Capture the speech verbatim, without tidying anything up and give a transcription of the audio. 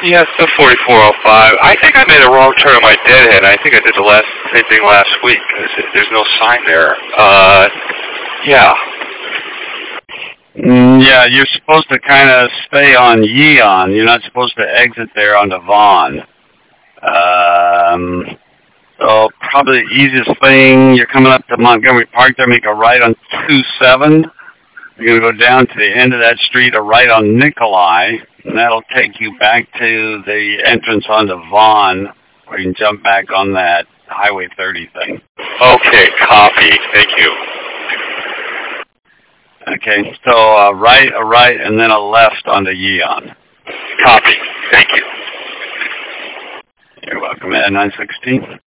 Yes, the forty-four oh five. I think I made a wrong turn on my deadhead. I think I did the last same thing last week. There's no sign there. Uh, yeah. Mm, yeah, you're supposed to kind of stay on Yeon. You're not supposed to exit there onto Vaughn. Um, so probably the easiest thing, you're coming up to Montgomery Park there, make a right on two seven. You're going to go down to the end of that street, a right on Nikolai, and that'll take you back to the entrance onto Vaughn, where you can jump back on that Highway thirty thing. Okay, copy. Thank you. Okay, so a right, a right, and then a left onto Yeon. Copy. Thank you. You're welcome, at nine sixteen.